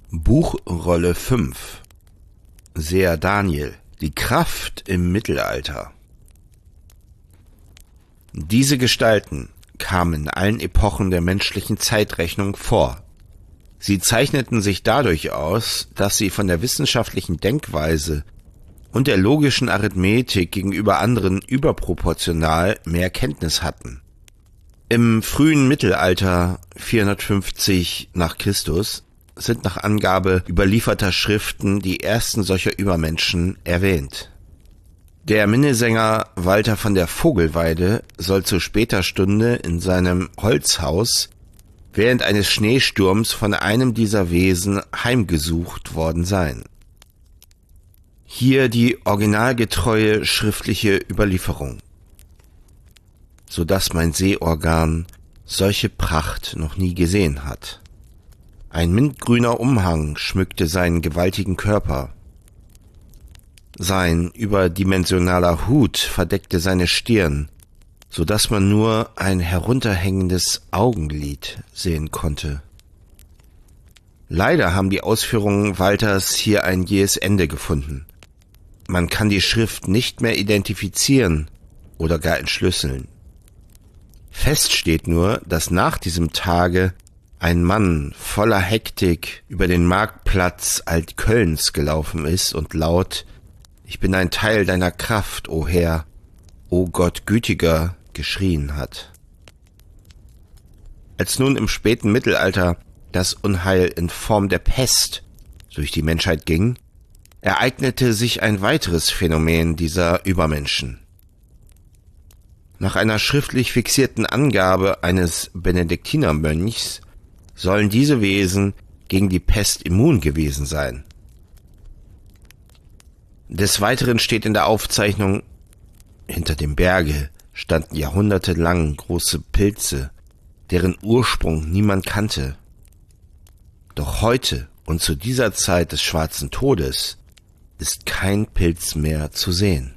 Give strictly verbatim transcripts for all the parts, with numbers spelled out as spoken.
Buchrolle fünf. Seher Daniel. Die Kraft im Mittelalter. Diese Gestalten kamen in allen Epochen der menschlichen Zeitrechnung vor. Sie zeichneten sich dadurch aus, dass sie von der wissenschaftlichen Denkweise und der logischen Arithmetik gegenüber anderen überproportional mehr Kenntnis hatten. Im frühen Mittelalter, vierhundertfünfzig nach Christus, sind nach Angabe überlieferter Schriften die ersten solcher Übermenschen erwähnt. Der Minnesänger Walter von der Vogelweide soll zu später Stunde in seinem Holzhaus während eines Schneesturms von einem dieser Wesen heimgesucht worden sein. Hier die originalgetreue schriftliche Überlieferung, so dass mein Sehorgan solche Pracht noch nie gesehen hat. Ein mintgrüner Umhang schmückte seinen gewaltigen Körper. Sein überdimensionaler Hut verdeckte seine Stirn, so dass man nur ein herunterhängendes Augenlid sehen konnte. Leider haben die Ausführungen Walters hier ein jähes Ende gefunden. Man kann die Schrift nicht mehr identifizieren oder gar entschlüsseln. Fest steht nur, dass nach diesem Tage ein Mann voller Hektik über den Marktplatz Altkölns gelaufen ist und laut »Ich bin ein Teil deiner Kraft, o Herr, o Gott gütiger«, geschrien hat. Als nun im späten Mittelalter das Unheil in Form der Pest durch die Menschheit ging, ereignete sich ein weiteres Phänomen dieser Übermenschen. Nach einer schriftlich fixierten Angabe eines Benediktinermönchs sollen diese Wesen gegen die Pest immun gewesen sein. Des Weiteren steht in der Aufzeichnung, hinter dem Berge standen jahrhundertelang große Pilze, deren Ursprung niemand kannte. Doch heute und zu dieser Zeit des Schwarzen Todes ist kein Pilz mehr zu sehen.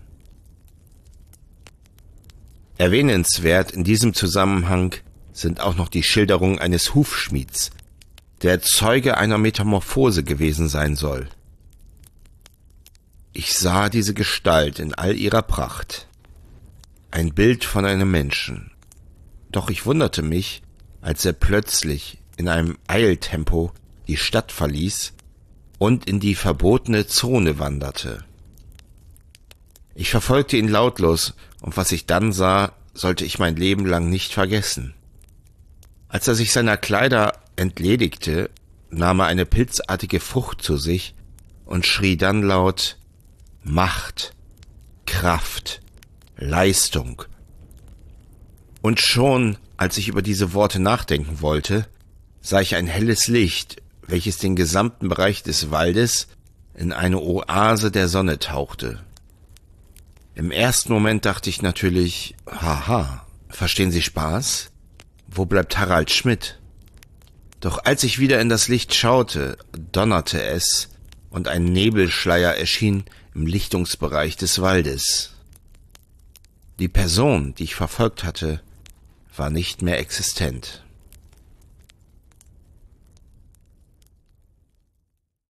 Erwähnenswert in diesem Zusammenhang sind auch noch die Schilderungen eines Hufschmieds, der Zeuge einer Metamorphose gewesen sein soll. Ich sah diese Gestalt in all ihrer Pracht, ein Bild von einem Menschen. Doch ich wunderte mich, als er plötzlich in einem Eiltempo die Stadt verließ und in die verbotene Zone wanderte. Ich verfolgte ihn lautlos, und was ich dann sah, sollte ich mein Leben lang nicht vergessen. Als er sich seiner Kleider entledigte, nahm er eine pilzartige Frucht zu sich und schrie dann laut: Macht, Kraft, Leistung. Und schon, als ich über diese Worte nachdenken wollte, sah ich ein helles Licht, welches den gesamten Bereich des Waldes in eine Oase der Sonne tauchte. Im ersten Moment dachte ich natürlich, haha, verstehen Sie Spaß? Wo bleibt Harald Schmidt? Doch als ich wieder in das Licht schaute, donnerte es und ein Nebelschleier erschien im Lichtungsbereich des Waldes. Die Person, die ich verfolgt hatte, war nicht mehr existent.